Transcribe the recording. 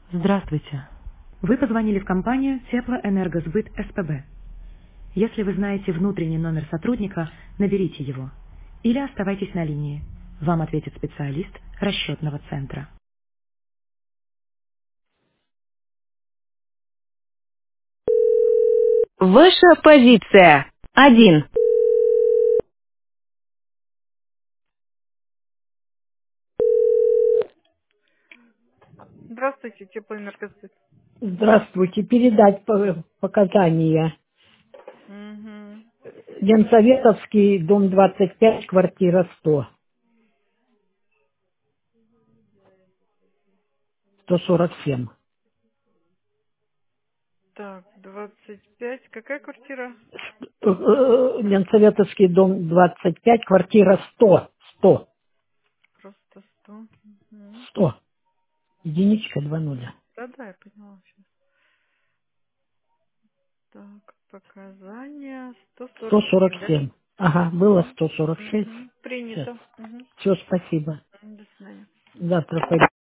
Здравствуйте. Вы позвонили в компанию Теплоэнергосбыт СПБ. Если вы знаете внутренний номер сотрудника, наберите его. Или оставайтесь на линии. Вам ответит специалист расчетного центра. Ваша позиция. Один. Здравствуйте, теплоэнергосбыт. Здравствуйте. Передать показания. Угу. Ленсоветовский, дом 25, квартира 100. 147. Так, 25. Какая квартира? Ленсоветовский, дом 25, квартира 100. 100. Просто 100. Угу. 100. Единичка 2 0. Да, я поняла. Сейчас. Так, показания 147, да? 147. Ага, было 146. Угу. Сейчас. Принято. Угу. Все, спасибо. До свидания. Завтра пойду.